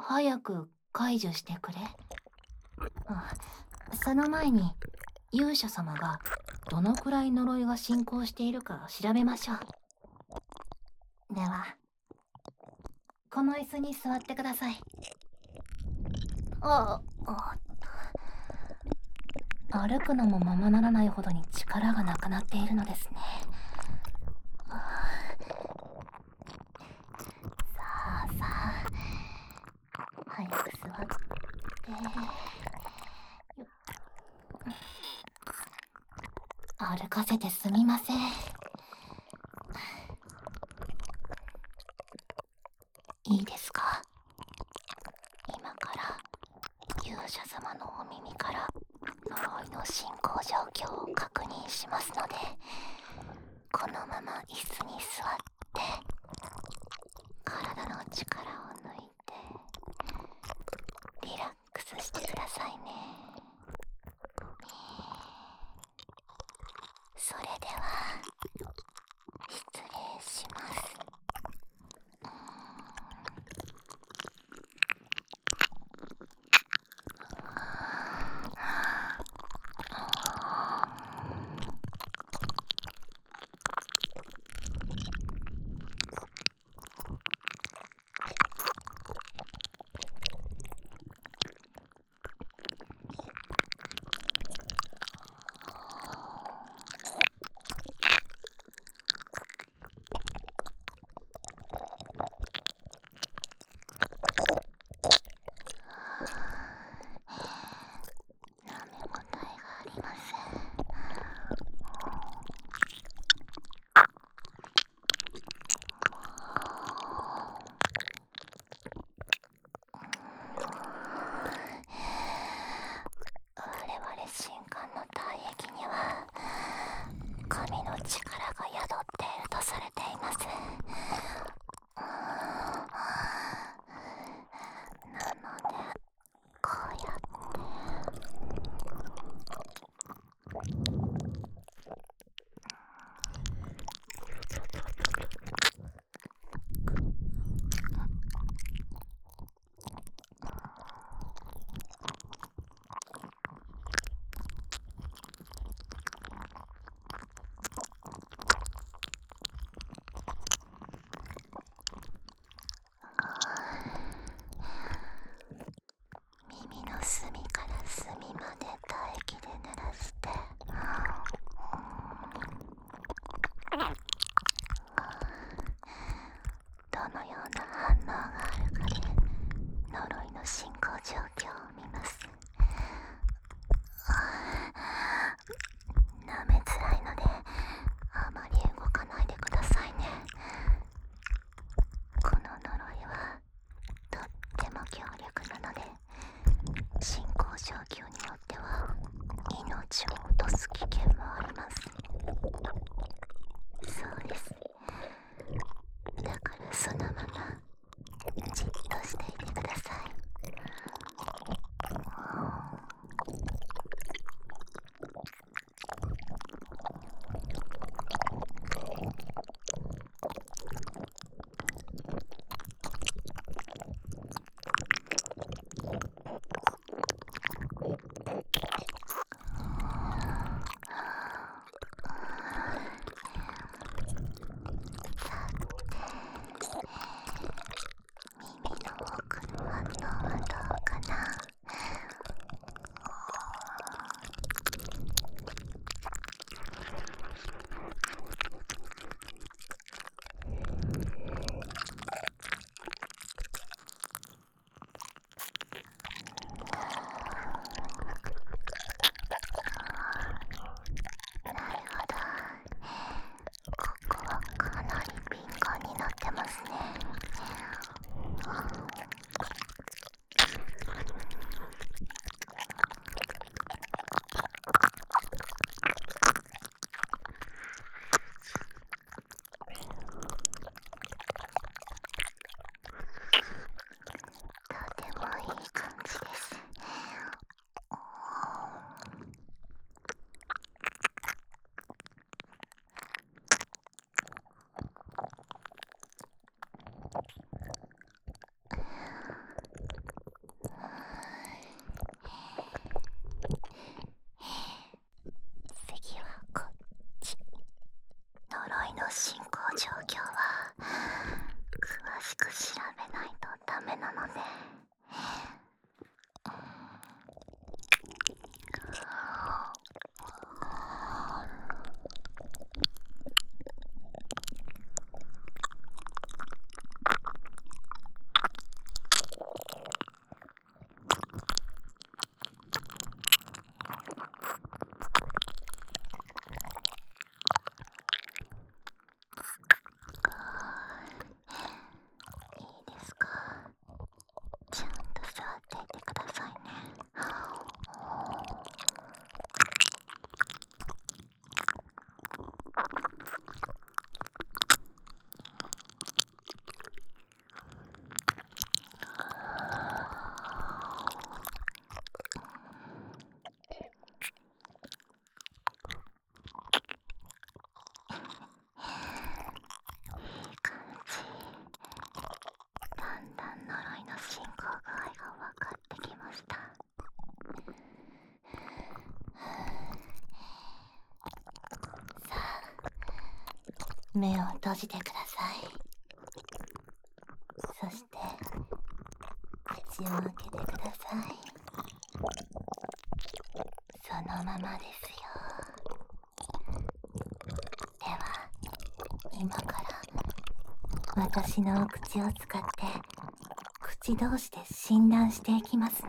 早く解除してくれ。あ、その前に勇者様がどのくらい呪いが進行しているか調べましょう。では、この椅子に座ってください。歩くのもままならないほどに力がなくなっているのですね。さあさあ、早く座って歩かせてすみません。いいですか？今から勇者様のお耳から呪いの進行状況を確認しますので、このまま椅子に座って体の力を抜いてリラックスしてくださいね。それでは失礼します。神官の体液には神の力が宿っているとされています。なのでこうや耳の隅から隅まで唾液で濡らして、どのような反応があるかで呪いの進行状況を見ます。舐めづらいのであまり動かないでくださいね。この呪いはとっても強力なので、進行状況によっては命を落とす危険もあります。そうです。だからそのままじっとしていてください。 なので、いいですか？ちゃんと座っていてくださいね。いい感じ。だんだん呪いの進行具合が分かってきました。さあ、目を閉じてください。そして口を開けてください。そのままですよ。では今から私のお口を使って口同士で診断していきますね。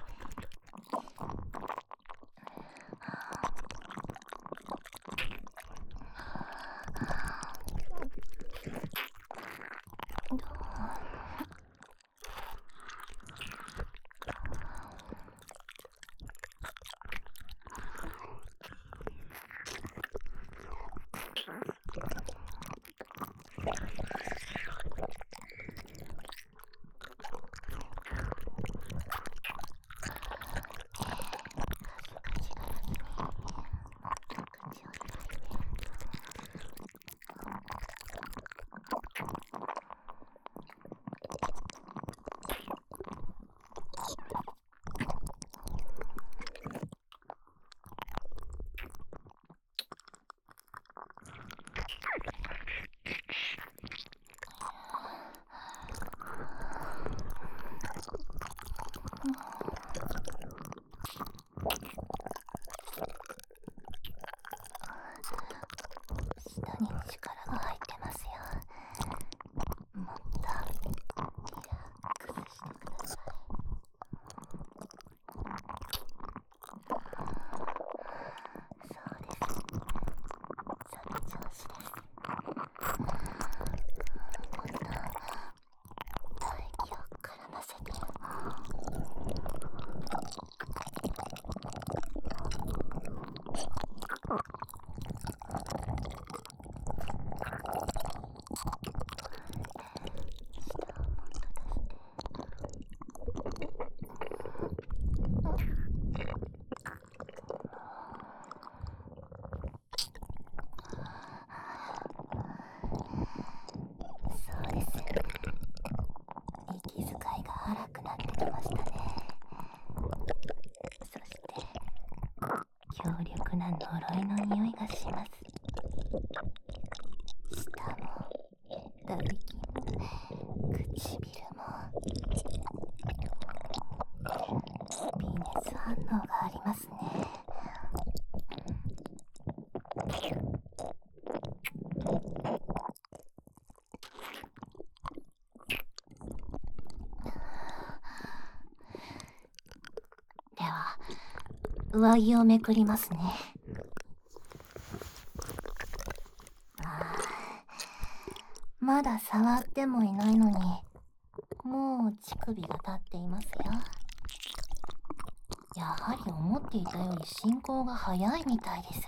舌に力が入ってますよ。もっとリラックスしてください。そうです。その調子です。今度唾液を絡ませて。そうです。息遣いが荒くなってきましたね。そして強力な呪いの匂いがします。舌も唾液も唇も微熱反応がありますね。では上着をめくりますね。まだ触ってもいないのにもう乳首が立っていますよ。やはり思っていたより進行が早いみたいです。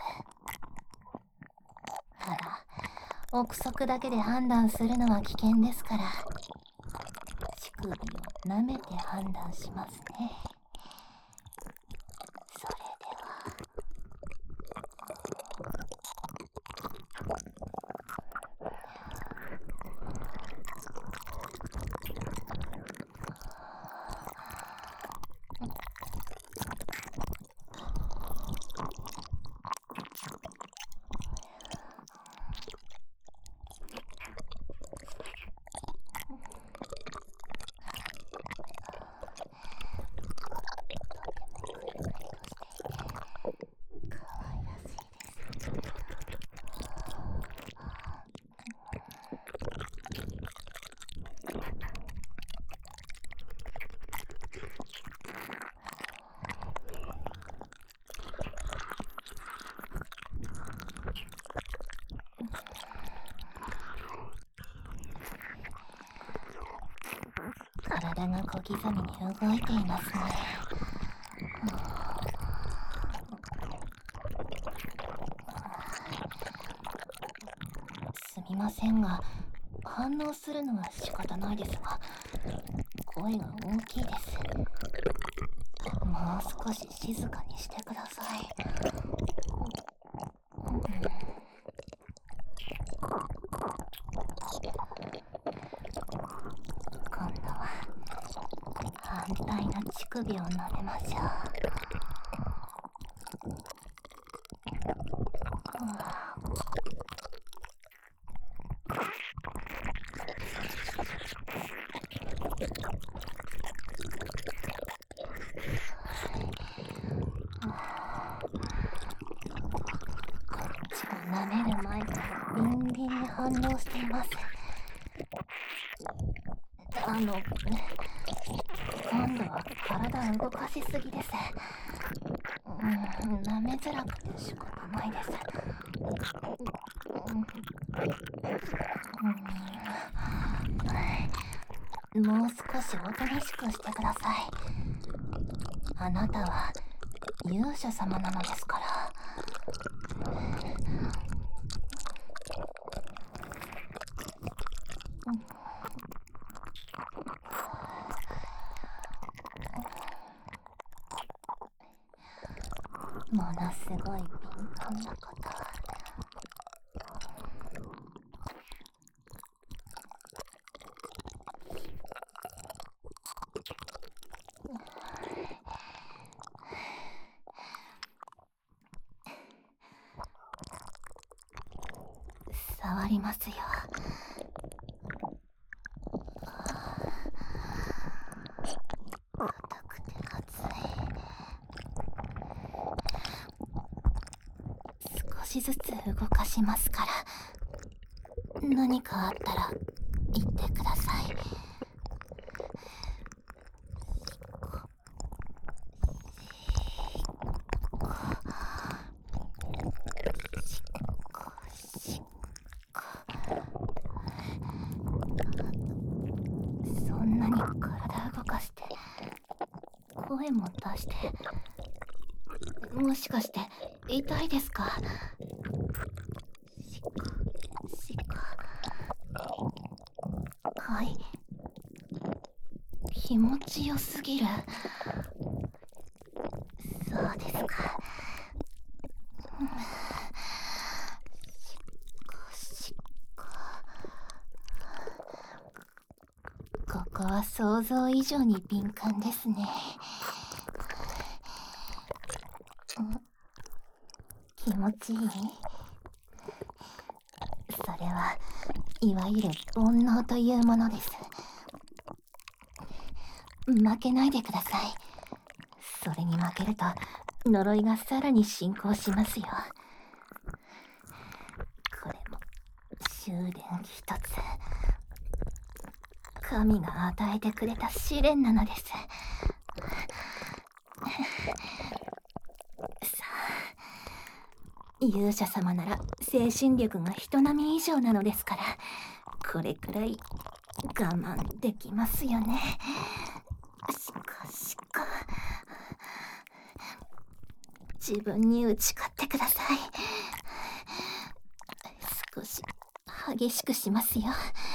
ただ憶測だけで判断するのは危険ですから乳首を舐めて判断しますね。それでは体が小刻みに動いていますね。すみませんが、反応するのは仕方ないですが、声が大きいです。もう少し静かにしてください。今度は反対の乳首を撫でましょう。舐める前からビンビンに反応しています。今度は体を動かしすぎです。舐めづらくて仕方ないです。もう少しおとなしくしてください。あなたは勇者様なのですから。ものすごい敏感なこと。触りますよ。硬くて熱い。少しずつ動かしますから、何かあったら言ってください。そんなに体動かして声も出して、もしかして痛いですか？はい、気持ちよすぎる。そうですか。ここは想像以上に敏感ですね。気持ちいい？それはいわゆる煩悩というものです。負けないでください。それに負けると呪いがさらに進行しますよ。これも修練一つ、神が与えてくれた試練なのです。さあ、勇者様なら精神力が人並み以上なのですから、これくらい我慢できますよね。しか自分に打ち勝ってください。少し激しくしますよ。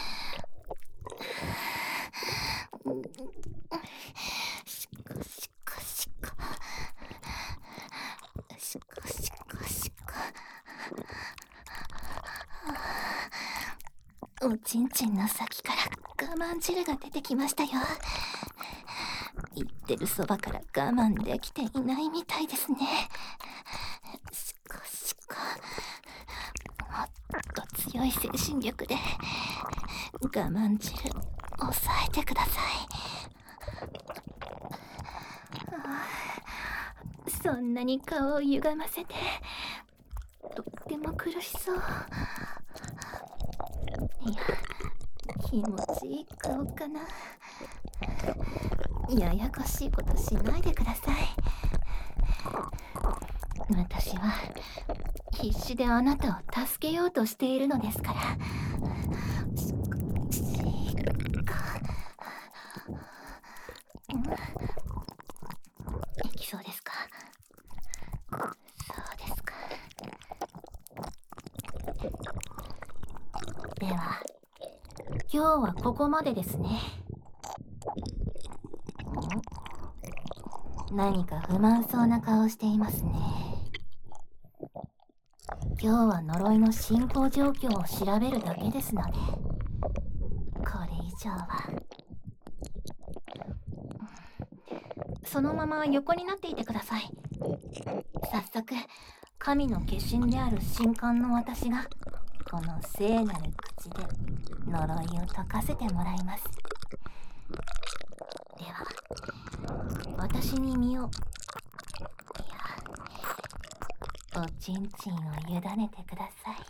おちんちんの先から我慢汁が出てきましたよ。言ってるそばから我慢できていないみたいですね。もっと強い精神力で我慢汁抑えてください。そんなに顔を歪ませてとっても苦しそう。いや、気持ちいい顔かな。ややこしいことしないでください。私は必死であなたを助けようとしているのですから。 では、今日はここまでですね。何か不満そうな顔していますね。今日は呪いの進行状況を調べるだけですので、これ以上は。そのまま横になっていてください。早速、神の化身である神官の私が、この聖なる口で呪いを解かせてもらいます。では、私に身を、いや、おちんちんを委ねてください。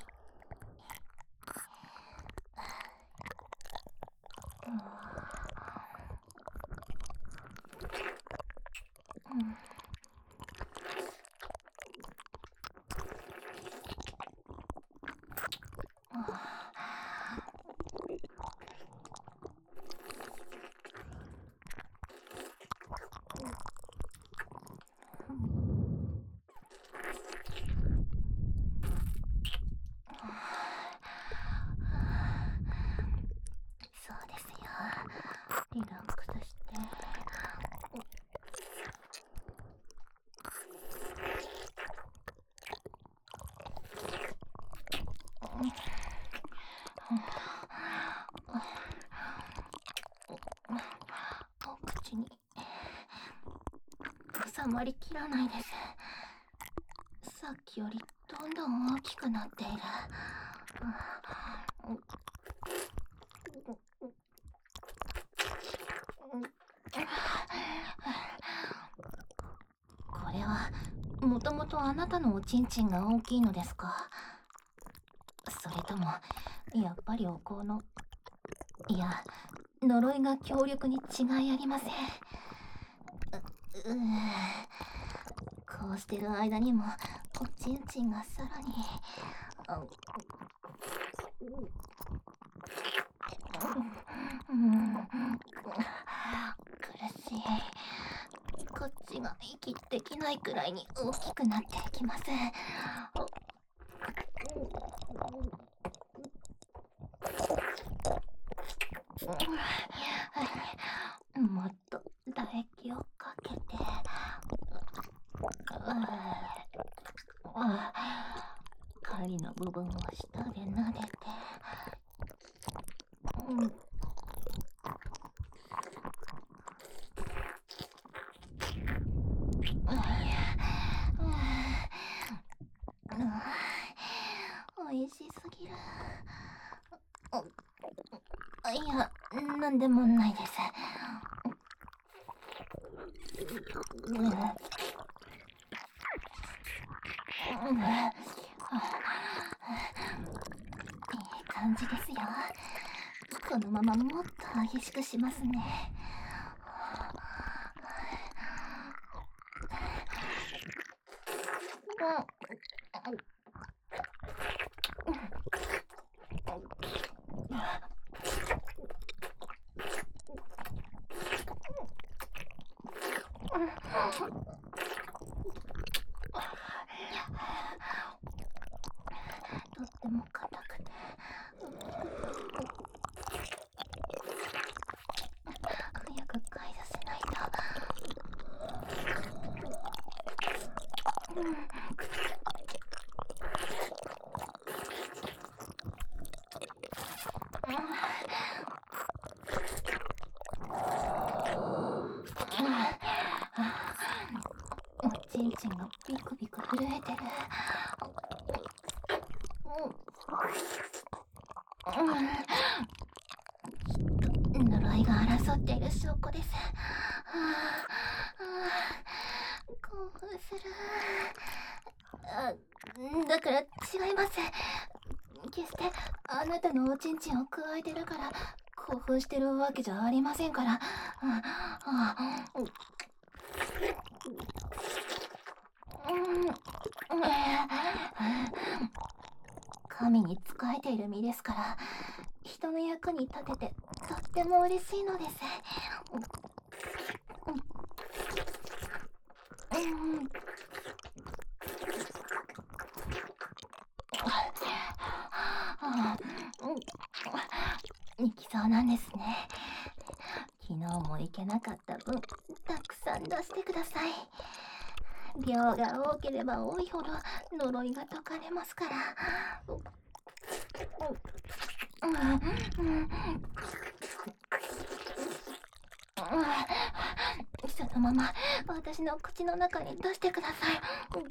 そうですよ。リラックスして。お口に収まりきらないです。さっきよりどんどん大きくなっている。これはもともとあなたのおちんちんが大きいのですか？それともやっぱりお香の、いや、呪いが強力に違いありません。こうしてる間にもおちんちんがさらに苦しい。こっちが息できないくらいに大きくなっていきます。もっと唾液をかけて。針の部分を舌で撫でて。おいしすぎる。いや、なんでもないです。いい感じですよ。このままもっと激しくしますね。とっても硬くて。早く買い出せないと。おちんちんがビクビク震えてる。呪いが争っている証拠です。興奮する。だから違います。決してあなたのおちんちんをくわえてるから興奮してるわけじゃありませんから。神に仕えている身ですから、人の役に立ててとっても嬉しいのです。 行きそうなんですね。昨日も行けなかった分、たくさん出してください。量が多ければ多いほど呪いが解かれますから。そのまま私の口の中に出してください。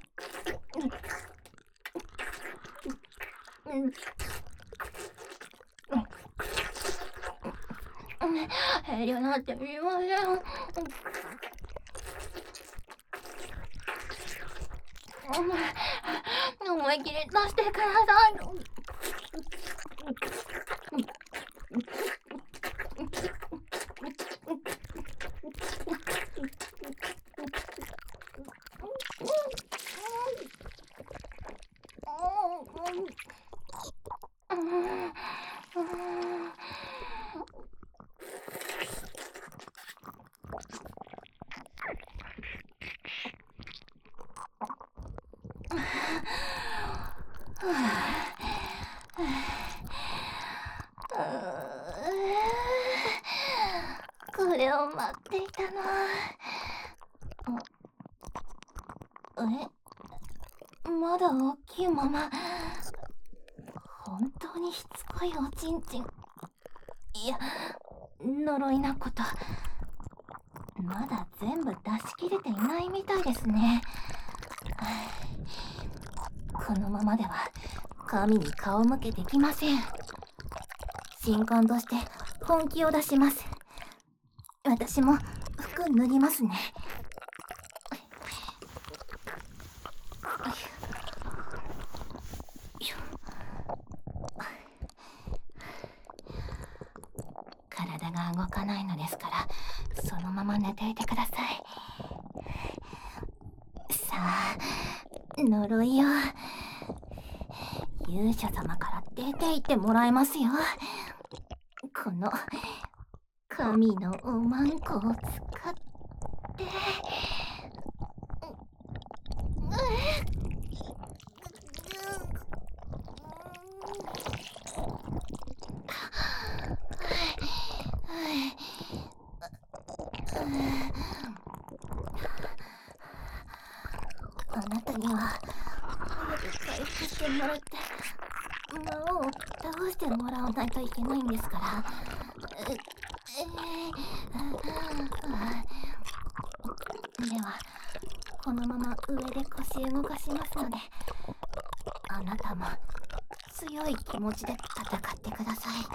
遠慮なんて言いません。思い切り出してください。これを待っていたの。まだ大きいまま。本当にしつこいおちんちん。いや、呪いなこと。まだ全部出し切れていないみたいですね。このままでは神に顔向けできません。新婚として本気を出します。私も服脱ぎますね。体が動かないのですから、そのまま寝ていてください。さあ、呪いを勇者様から出て行ってもらいますよ。この神のおまんこを使って。あなたには早く回復してもらって魔王を倒してもらわないといけないんですから。ではこのまま上で腰動かしますので、あなたも強い気持ちで戦ってください。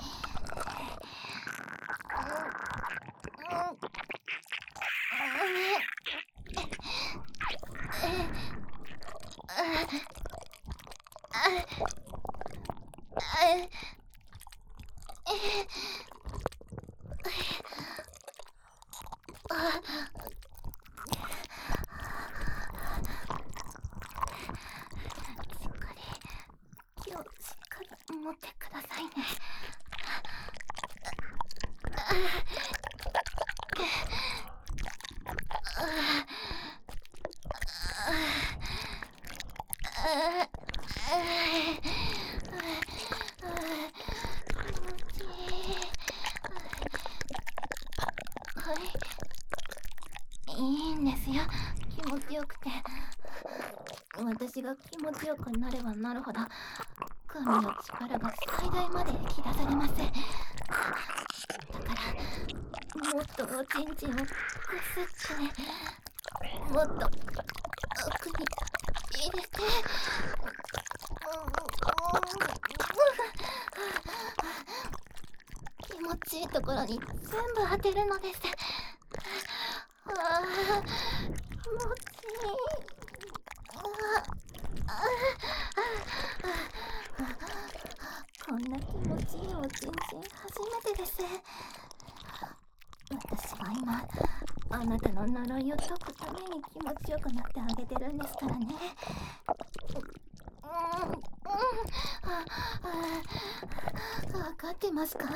気をしっかり持ってくださいね。いいんですよ、気持ちよくて。私が気持ちよくなればなるほど神の力が最大まで引き出されます。だからもっとおちんちんをくすってもっと奥に入れて。気持ちいいところに全部当てるのです。気持ちいい。こんな気持ちいいおちんちん初めてです。私は今あなたの呪いを解くために気持ちよくなってあげてるんですからね。分かってますか？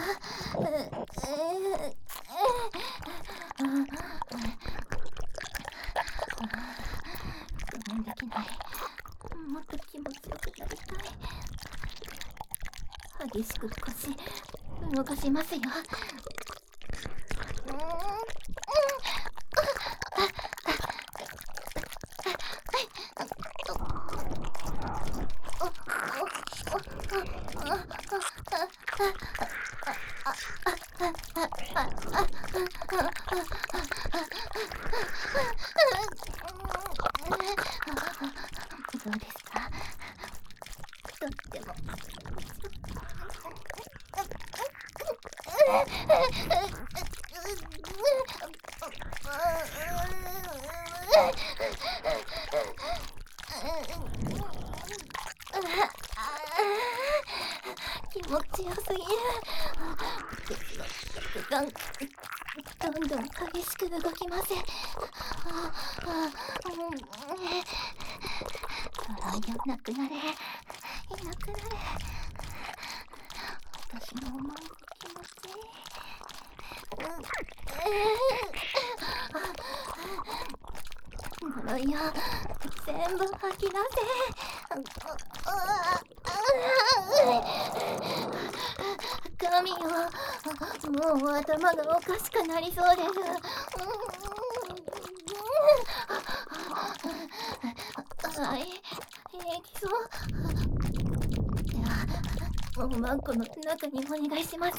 我慢できない。もっと気持ちよくなりたい。激しく腰動かしますよ。どうですか？とっても気持ちよすぎる。鉄の血管どんどん激しく動きます。呪いよ、なくなれ、いなくなれ。私のおまんこ気持ちいい。呪いよ、全部吐き出せ。神よ、もう頭がおかしくなりそうです。はい、平気そう。では、おまんこの中にお願いします。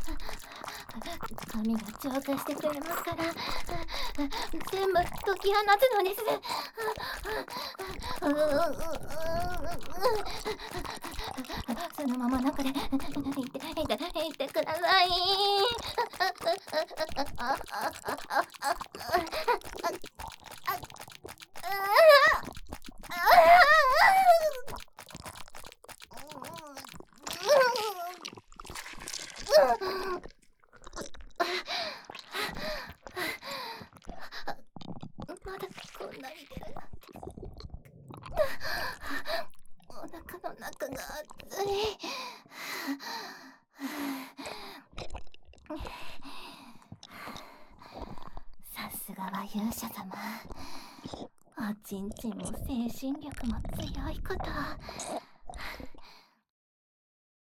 神が浄化してくれますから、全部解き放つのです。そのまま中でいてください。まだこんなに出るなんて。お腹の中が熱い。さすがは勇者様。おちんちんも精神力も強いこと。